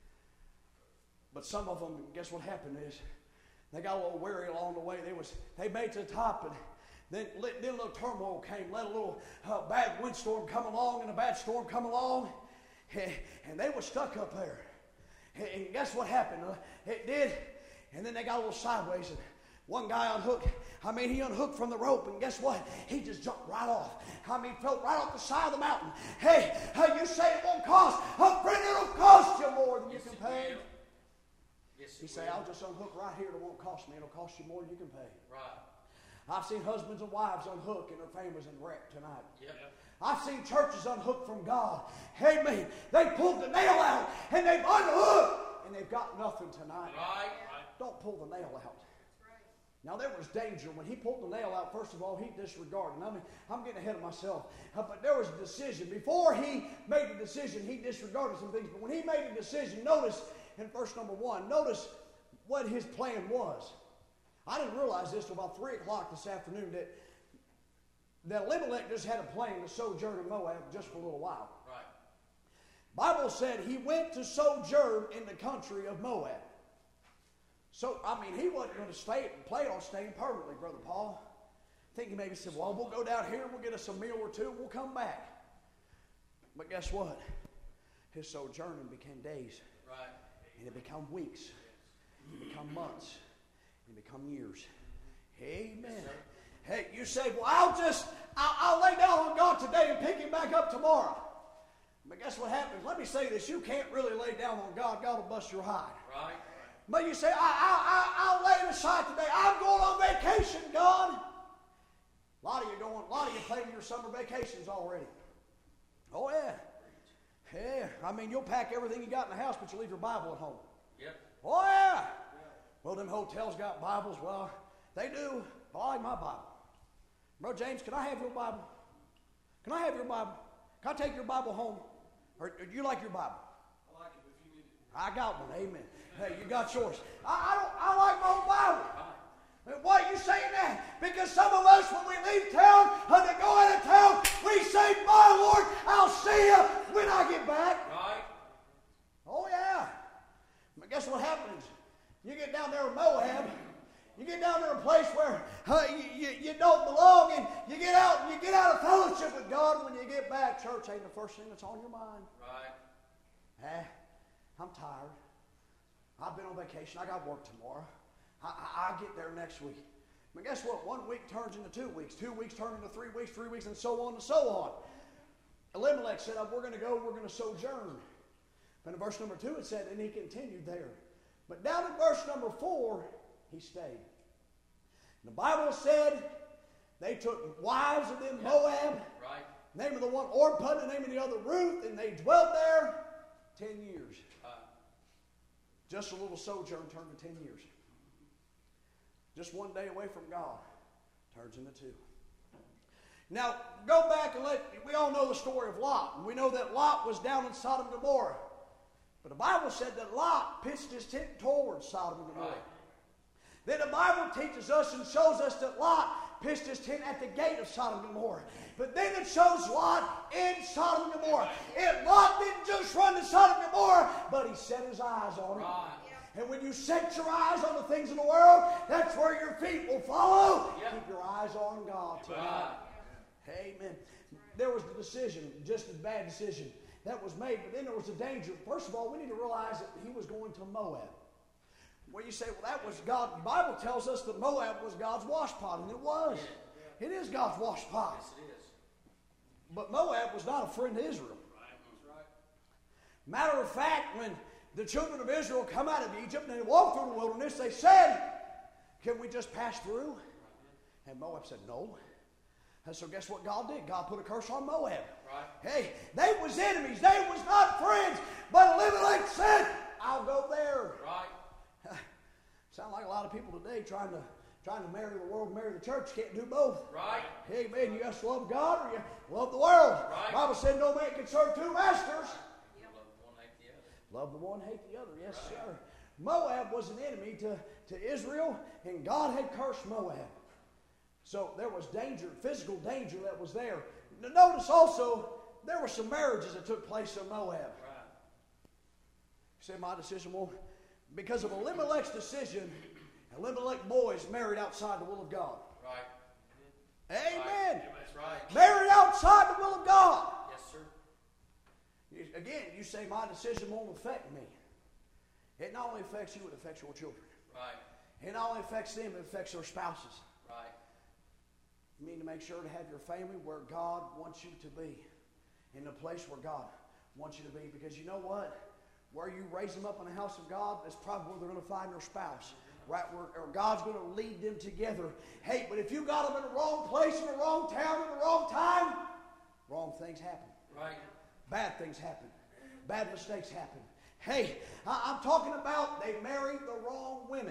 But some of them, guess what happened is, they got a little weary along the way. They made it to the top, and then a little turmoil came. Let a little bad windstorm come along, and a bad storm come along. And they were stuck up there. And guess what happened? It did. And then they got a little sideways. And one guy he unhooked from the rope. And guess what? He just jumped right off. Fell right off the side of the mountain. Hey, you say it won't cost. A friend, it'll cost you more than you can pay. Yes, He say, I'll just unhook right here. It won't cost me. It'll cost you more than you can pay. Right. I've seen husbands and wives unhook and their families in wreck tonight. Yep. I've seen churches unhooked from God. Amen. They pulled the nail out and they've unhooked and they've got nothing tonight. Right. Don't pull the nail out. Now there was danger. When he pulled the nail out, first of all, he disregarded. I'm getting ahead of myself. But there was a decision. Before he made the decision, he disregarded some things. But when he made a decision, notice in verse number 1, notice what his plan was. I didn't realize this until about 3 o'clock this afternoon that Elimelech just had a plan to sojourn in Moab just for a little while. Right. Bible said he went to sojourn in the country of Moab. So, he wasn't going to plan on staying permanently, Brother Paul. I think he maybe said, well, we'll go down here, we'll get us a meal or two, we'll come back. But guess what? His sojourning became days. Right. And it become weeks. It become months. And it become years. Amen. Yes, hey, you say, well, I'll lay down on God today and pick Him back up tomorrow. But guess what happens? Let me say this. You can't really lay down on God. God will bust your hide. Right. But you say, I'll lay it aside today. I'm going on vacation, God. A lot of you planning your summer vacations already. Oh, yeah. Yeah. I mean, you'll pack everything you got in the house, but you leave your Bible at home. Yep. Oh, yeah. Well, them hotels got Bibles. Well, they do. I like my Bible. Bro, James, can I have your Bible? Can I have your Bible? Can I take your Bible home? Or do you like your Bible? I like it if you need it. I got one. Amen. Hey, you got yours. I like my own Bible. Why are you saying that? Because some of us, when we leave town and they go out of town, we say, my Lord, I'll see you when I get back. Right. Oh, yeah. But guess what happens? You get down there in Moab. You get down there in a place where you don't belong, and you get out of fellowship with God. When you get back, church ain't the first thing that's on your mind. Right. I'm tired. I've been on vacation. I got work tomorrow. I'll get there next week. But guess what? 1 week turns into 2 weeks. 2 weeks turn into 3 weeks. 3 weeks, and so on and so on. Elimelech said, we're going to go. We're going to sojourn. And in verse number 2 it said, and he continued there. But down in verse number 4, he stayed. The Bible said they took wives of them Moab. Right. Name of the one Orpah, the name of the other Ruth, and they dwelt there 10 years. Just a little sojourn turned to 10 years. Just one day away from God turns into 2. Now, go back and we all know the story of Lot. And we know that Lot was down in Sodom and Gomorrah. But the Bible said that Lot pitched his tent towards Sodom and Gomorrah. Right. Then the Bible teaches us and shows us that Lot pitched his tent at the gate of Sodom and Gomorrah. But then it shows Lot in Sodom and Gomorrah. And Lot didn't just run to Sodom and Gomorrah, but he set his eyes on it. Right. And when you set your eyes on the things of the world, that's where your feet will follow. Yep. Keep your eyes on God tonight. Right. Amen. There was the decision, just a bad decision, that was made. But then there was a danger. First of all, we need to realize that he was going to Moab. Well, you say, well, that was God. The Bible tells us that Moab was God's washpot, and it was. It is God's washpot. Yes, it is. But Moab was not a friend to Israel. Right. Matter of fact, when the children of Israel come out of Egypt and they walked through the wilderness, they said, can we just pass through? And Moab said, no. And so guess what God did? God put a curse on Moab. Right. Hey, they was enemies. They was not friends. But Elimelech said, I'll go there. Right. Sound like a lot of people today trying to marry the world, marry the church. Can't do both. Right. Amen. You got to love God or you love the world. Right. The Bible said no man can serve 2 masters. Love one, hate the other. Love the one, hate the other. Yes, sir. Moab was an enemy to Israel, and God had cursed Moab. So there was danger, physical danger that was there. Notice also, there were some marriages that took place in Moab. Right. You say, my decision, well, because of Elimelech's decision, Elimelech boys married outside the will of God. Right. Amen. Right. That's right. Married outside the will of God. Yes, sir. Again, you say, my decision won't affect me. It not only affects you, it affects your children. Right. It not only affects them, it affects their spouses. Right. You need to make sure to have your family where God wants you to be. In the place where God wants you to be. Because you know what? Where you raise them up in the house of God, that's probably where they're going to find their spouse. Right? Where God's going to lead them together. Hey, but if you got them in the wrong place, in the wrong town, in the wrong time, wrong things happen. Right. Bad things happen. Bad mistakes happen. Hey, I'm talking about they married the wrong women.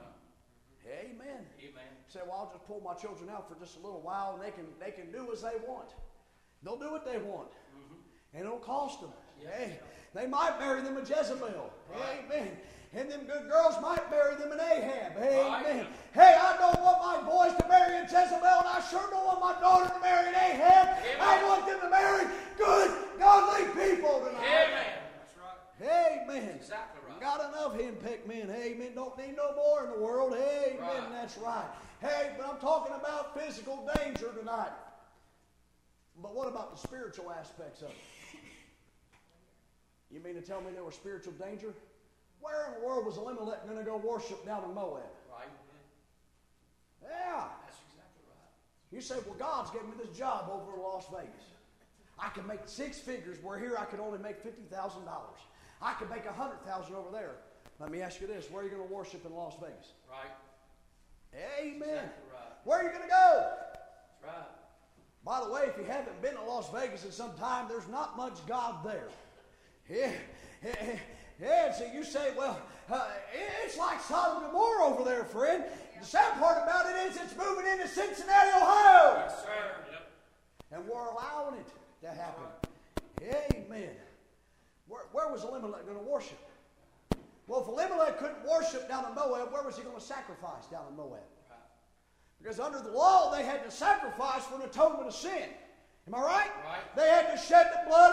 Amen. Amen. Say, well, I'll just pull my children out for just a little while, and they can do as they want. They'll do what they want, and it'll cost them. Yeah. Hey, they might marry them a Jezebel. Right. Amen. And them good girls might marry them an Ahab. Amen. Right. Hey, I don't want my boys to marry a Jezebel, and I sure don't want my daughter to marry an Ahab. Amen. I want them to marry good, godly people tonight. Amen. That's right. Amen. Exactly right. Got enough henpecked men. Amen. Don't need no more in the world. Amen. Right. That's right. Hey, but I'm talking about physical danger tonight. But what about the spiritual aspects of it? You mean to tell me there was spiritual danger? Where in the world was Elimelech going to go worship down in Moab? Right. Yeah. That's exactly right. You say, well, God's given me this job over in Las Vegas. I can make 6 figures where here I could only make $50,000. I could make $100,000 over there. Let me ask you this. Where are you going to worship in Las Vegas? Right. Amen. Exactly right. Where are you going to go? That's right. By the way, if you haven't been to Las Vegas in some time, there's not much God there. Yeah, so you say, well, it's like Sodom and Gomorrah over there, friend. The sad part about it is it's moving into Cincinnati, Ohio. Yes, sir. Yep. And we're allowing it to happen. Amen. Where was Elimelech going to worship? Well, if Elimelech couldn't worship down in Moab, where was he going to sacrifice down in Moab? Because under the law, they had to sacrifice for an atonement of sin. Am I right? Right. They had to shed the blood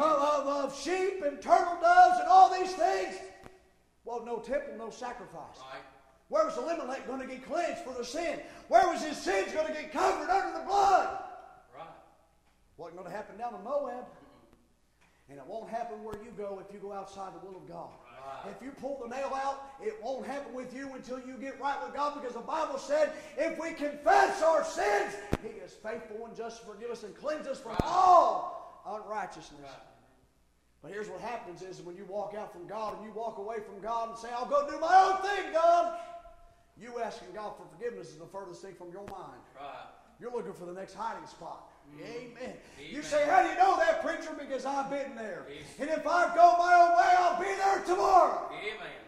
of sheep and turtle doves and all these things. Well, no temple, no sacrifice. Right. Where was Elimelech going to get cleansed for the sin? Where was his sins going to get covered under the blood? Right. Wasn't going to happen down in Moab. And it won't happen where you go if you go outside the will of God. Right. If you pull the nail out, it won't happen with you until you get right with God, because the Bible said if we confess our sins, He is faithful and just to forgive us and cleanse us from all unrighteousness. Right. But here's what happens is when you walk out from God and you walk away from God and say, I'll go do my own thing, God, you asking God for forgiveness is the furthest thing from your mind. Right. You're looking for the next hiding spot. Amen. Amen. You say, how do you know that, preacher? Because I've been there. Yes. And if I go my own way, I'll be there tomorrow. Amen.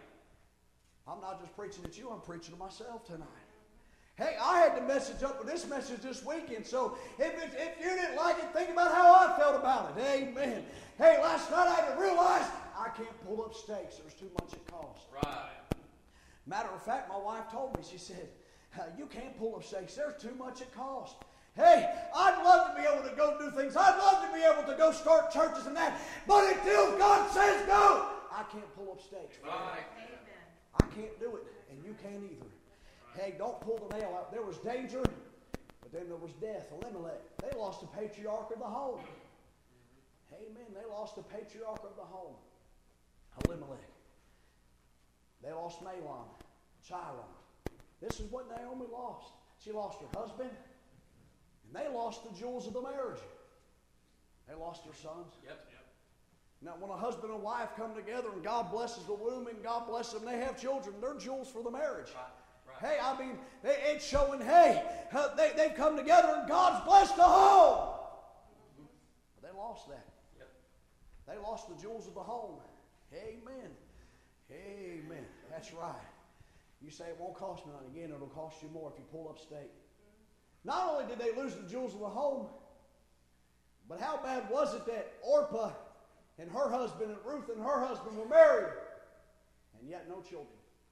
I'm not just preaching at you, I'm preaching to myself tonight. Hey, I had the message up with this message this weekend, so if you didn't like it, think about how I felt about it. Amen. Hey, last night I had to realize I can't pull up stakes. There's too much it costs. Right. Matter of fact, my wife told me, she said, you can't pull up stakes. There's too much it costs. Hey, I'd love to be able to go do things. I'd love to be able to go start churches and that. But until God says go, I can't pull up stakes. Right. I can't do it, and you can't either. Hey, don't pull the nail out. There was danger, but then there was death. Elimelech, they lost the patriarch of the home. Amen. They lost the patriarch of the home. Elimelech. They lost Mahlon, Chilion. This is what Naomi lost. She lost her husband, and they lost the jewels of the marriage. They lost their sons. Yep. Now, when a husband and wife come together and God blesses the womb and God blesses them, they have children. They're jewels for the marriage. Right. Hey, I mean, it's showing, hey, they've come together and God's blessed the home. They lost that. Yep. They lost the jewels of the home. Amen. Amen. That's right. You say it won't cost me nothing. Again, it'll cost you more if you pull up stake. Not only did they lose the jewels of the home, but how bad was it that Orpah and her husband and Ruth and her husband were married, and yet no children?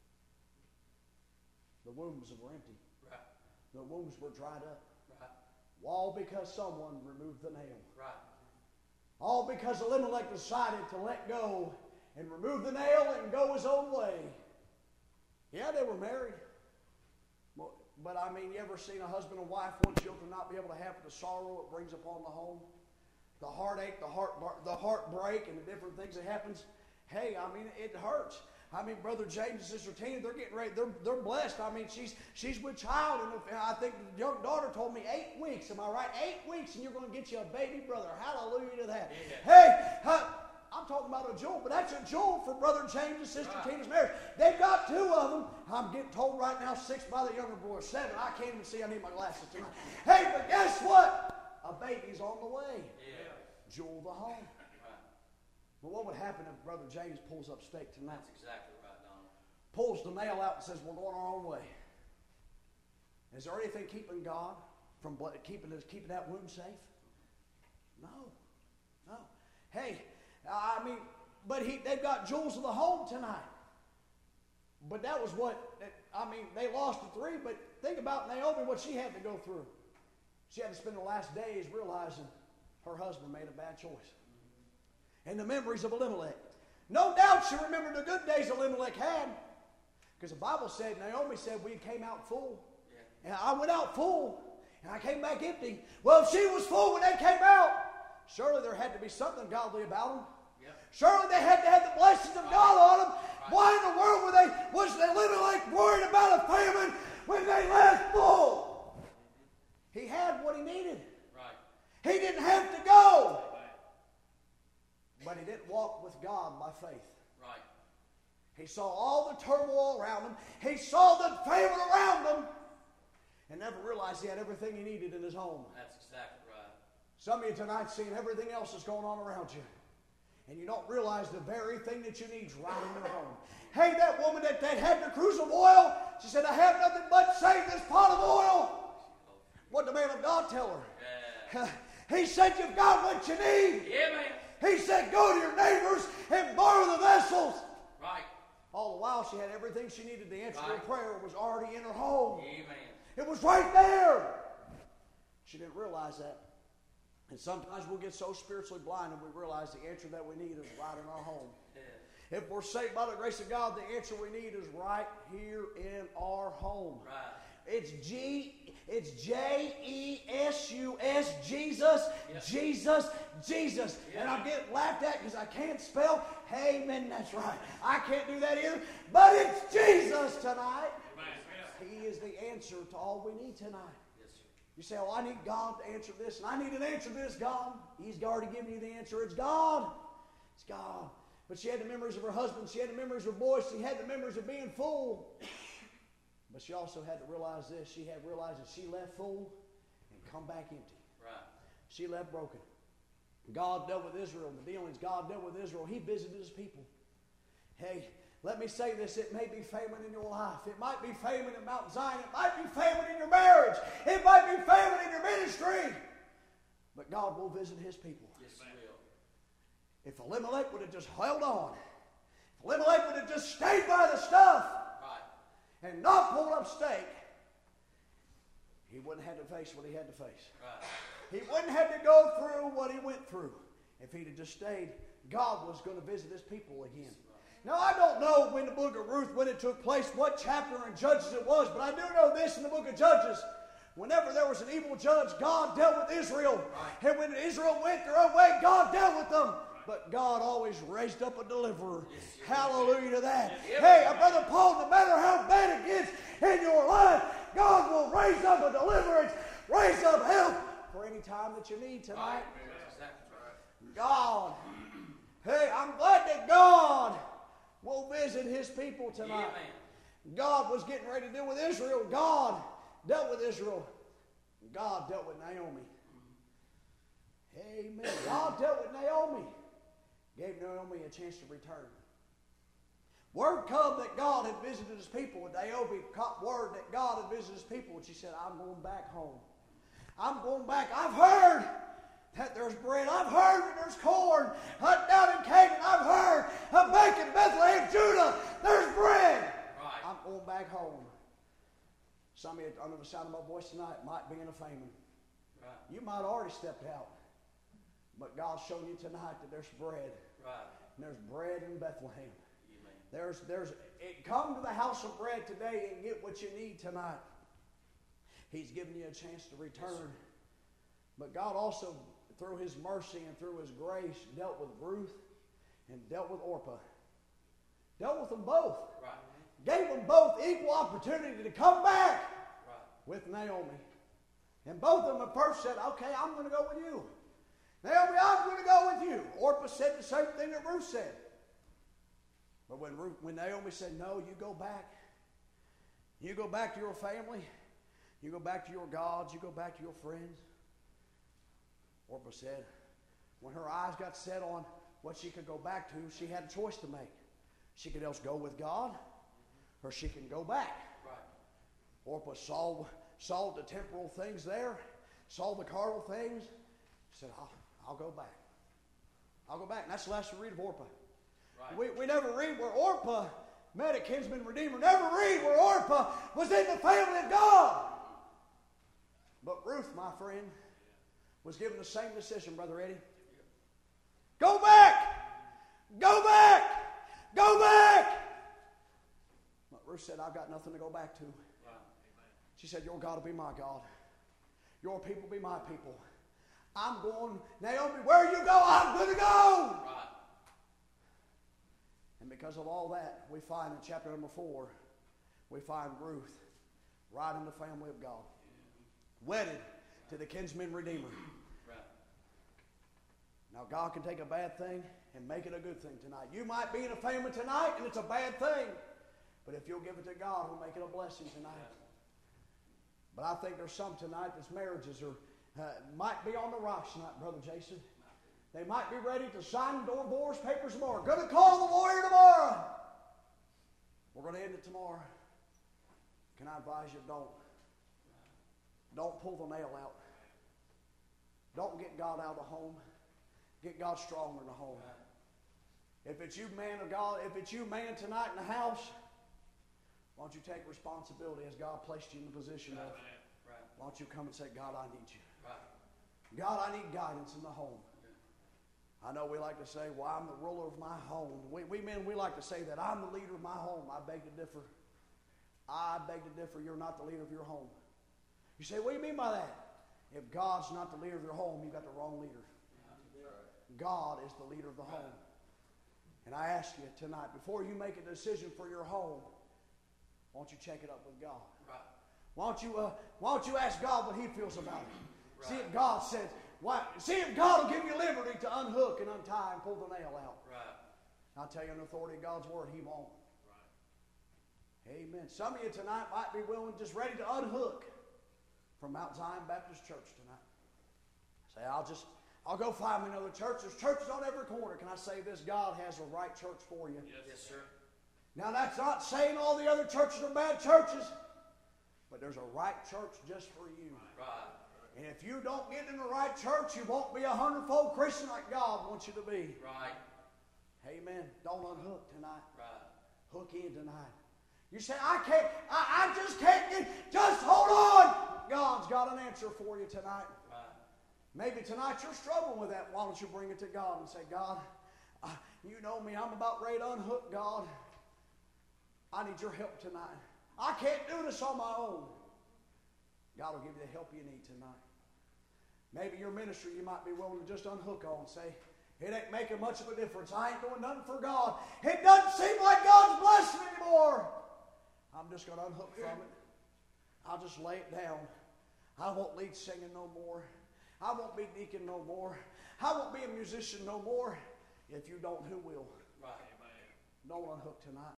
The wombs were empty. Right. The wombs were dried up. Right. All because someone removed the nail. Right. All because Elimelech decided to let go and remove the nail and go his own way. Yeah, they were married. But I mean, you ever seen a husband and wife want children not be able to have the sorrow it brings upon the home? The heartache, the heartbreak, and the different things that happens. Hey, I mean, it hurts. I mean, Brother James and Sister Tina, they're getting ready. They're blessed. I mean, she's with child, and I think the young daughter told me 8 weeks. Am I right? 8 weeks, and you're going to get you a baby brother. Hallelujah to that. Yeah. Hey, I'm talking about a jewel, but that's a jewel for Brother James and Sister Tina's marriage. They've got 2 of them. I'm getting told right now 6 by the younger boy. 7. I can't even see. I need my glasses tonight. Hey, but guess what? A baby's on the way. Yeah. Jewel the home. Right. But what would happen if Brother James pulls up stake tonight? That's exactly right, Donald. Pulls the nail out and says, we're going our own way. Is there anything keeping God from keeping that womb safe? No. Hey, I mean, but they've got jewels of the home tonight. But that was they lost the 3, but think about Naomi, what she had to go through. She had to spend the last days realizing her husband made a bad choice. And the memories of Elimelech. No doubt she remembered the good days Elimelech had. Because the Bible said, Naomi said, we came out full. Yeah. And I went out full, and I came back empty. Well, if she was full when they came out, surely there had to be something godly about them. Yep. Surely they had to have the blessings of God on them. Why in the world was they living like worried about a famine when they left full? He had what he needed. Right. He didn't have to go. Amen. But he didn't walk with God by faith. Right. He saw all the turmoil around him. He saw the famine around him. And never realized he had everything he needed in his home. That's exactly right. Some of you tonight seeing everything else that's going on around you. And you don't realize the very thing that you need is right in your home. Hey, that woman that had the cruse of oil, she said, I have nothing but save this pot of oil. What did the man of God tell her? Yeah. He said, you've got what you need. Yeah, man. He said, go to your neighbors and borrow the vessels. Right. All the while, she had everything she needed. The answer to her Right. prayer was already in her home. Amen. It was right there. She didn't realize that. And sometimes we'll get so spiritually blind and we realize the answer that we need is right in our home. Yeah. If we're saved by the grace of God, the answer we need is right here in our home. Right. It's J-E-S-U-S, Jesus, Yes. Jesus, Jesus. Yeah. And I'm getting laughed at because I can't spell amen. That's right. I can't do that either. But it's Jesus tonight. He is the answer to all we need tonight. Yes, sir. You say, oh, I need God to answer this, and I need an answer to this, God. He's already given you the answer. It's God. It's God. But she had the memories of her husband. She had the memories of her boys. She had the memories of being full. But she also had to realize this. She had realized that she left full and come back empty. Right. She left broken. God dealt with Israel. The dealings God dealt with Israel. He visited his people. Hey, let me say this. It may be famine in your life. It might be famine at Mount Zion. It might be famine in your marriage. It might be famine in your ministry. But God will visit his people. Yes, he will. If Elimelech would have just held on, if Elimelech would have just stayed by the stuff Right. and not pulled up stake, he wouldn't have to face what he had to face. Right. He wouldn't have to go through what he went through. If he'd have just stayed, God was going to visit his people again. Now, I don't know when the book of Ruth, when it took place, what chapter in Judges it was, but I do know this in the book of Judges. Whenever there was an evil judge, God dealt with Israel. Right. And when Israel went their own way, God dealt with them. But God always raised up a deliverer. Yes, Hallelujah to that. Yes, Hey, Brother Paul, no matter how bad it gets in your life, God will raise up a deliverance, raise up help for any time that you need tonight. Right. That's exactly right. God. Hey, I'm glad that God will visit his people tonight. Amen. God was getting ready to deal with Israel. God dealt with Israel. God dealt with Naomi. Amen. God dealt with Naomi. Gave Naomi a chance to return. Word come that God had visited his people. And Naomi caught word that God had visited his people. And she said, I'm going back home. I'm going back. I've heard that there's bread. I've heard that there's corn. Down in Canaan, I've heard. I'm back in Bethlehem, Judah. There's bread. Right. I'm going back home. Some of you, under the sound of my voice tonight, might be in a famine. Right. You might have already stepped out. But God's showing you tonight that there's bread. Right. And there's bread in Bethlehem. Amen. Come to the house of bread today and get what you need tonight. He's given you a chance to return. Yes, But God also, through his mercy and through his grace, dealt with Ruth and dealt with Orpah. Dealt with them both. Right. Gave them both equal opportunity to come back Right. with Naomi. And both of them at first said, okay, I'm going to go with you. Naomi, I'm going to go with you. Orpah said the same thing that Ruth said. But when Naomi said, no, you go back. You go back to your family. You go back to your gods. You go back to your friends. Orpah said, when her eyes got set on what she could go back to, she had a choice to make. She could else go with God, or she can go back. Right. Orpah saw the temporal things there, saw the carnal things. She said, I'll go back. I'll go back. And that's the last we read of Orpah. Right. We never read where Orpah met a kinsman redeemer. Never read where Orpah was in the family of God. But Ruth, my friend, was given the same decision, Brother Eddie. Go back! Go back! Go back! But Ruth said, I've got nothing to go back to. Right. She said, your God will be my God. Your people be my people. I'm going, Naomi, where you go, I'm going to go. Right. And because of all that, we find in chapter number 4, we find Ruth right in the family of God. Wedded to the kinsman redeemer. Right. Now God can take a bad thing and make it a good thing tonight. You might be in a family tonight and it's a bad thing. But if you'll give it to God, He'll make it a blessing tonight. But I think there's some tonight that's marriages are might be on the rocks tonight, Brother Jason. They might be ready to sign divorce papers tomorrow. Going to call the lawyer tomorrow. We're going to end it tomorrow. Can I advise you, don't pull the nail out. Don't get God out of the home. Get God stronger in the home. If it's you, man of God, if it's you, man, tonight in the house, why don't you take responsibility as God placed you in the position of, why don't you come and say, God, I need you. God, I need guidance in the home. I know we like to say, well, I'm the ruler of my home. We men, we like to say that I'm the leader of my home. I beg to differ. I beg to differ. You're not the leader of your home. You say, what do you mean by that? If God's not the leader of your home, you've got the wrong leader. God is the leader of the home. And I ask you tonight, before you make a decision for your home, why don't you check it up with God? Why don't you ask God what He feels about it? See if God says, see if God will give you liberty to unhook and untie and pull the nail out. I'll tell you in the authority of God's word, He won't. Amen. Some of you tonight might be willing, just ready to unhook from Mount Zion Baptist Church tonight. Say, I'll go find me another church. There's churches on every corner. Can I say this? God has a right church for you. Yes, sir. Now that's not saying all the other churches are bad churches, but there's a right church just for you. Right. And if you don't get in the right church, you won't be a 100-fold Christian like God wants you to be. Right. Amen. Don't unhook tonight. Right. Hook in tonight. You say, I just can't get, just hold on. God's got an answer for you tonight. Right. Maybe tonight you're struggling with that. Why don't you bring it to God and say, God, you know me. I'm about ready to unhook, God. I need your help tonight. I can't do this on my own. God will give you the help you need tonight. Maybe your ministry you might be willing to just unhook on and say, it ain't making much of a difference. I ain't doing nothing for God. It doesn't seem like God's blessing anymore. I'm just going to unhook from it. I'll just lay it down. I won't lead singing no more. I won't be deacon no more. I won't be a musician no more. If you don't, who will? Right. Don't unhook tonight.